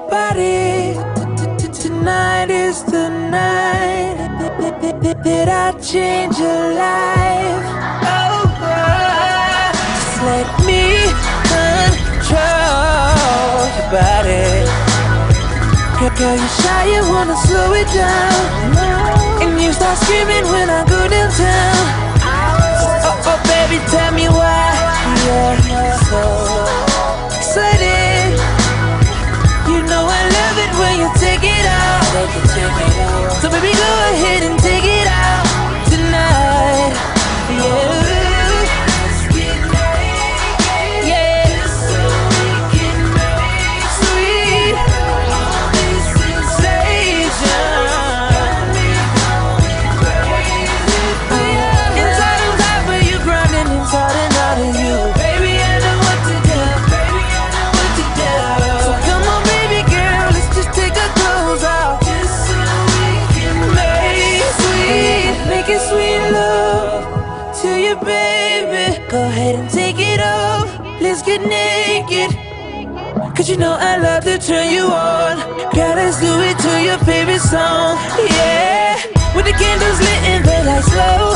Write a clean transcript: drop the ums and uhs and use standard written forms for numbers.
body. Tonight is the night that I change your life. Oh, just let me control your body. Girl, you shy, you wanna slow it down, and you start screaming when I go downtown. Oh, baby, tell me why you're so excited. You know I love it when you take it out. So baby, go ahead and take it out tonight. Yeah. Go ahead and take it off, let's get naked. Cause you know I love to turn you on. Girl, let's do it to your favorite song. Yeah, with the candles lit and the lights low.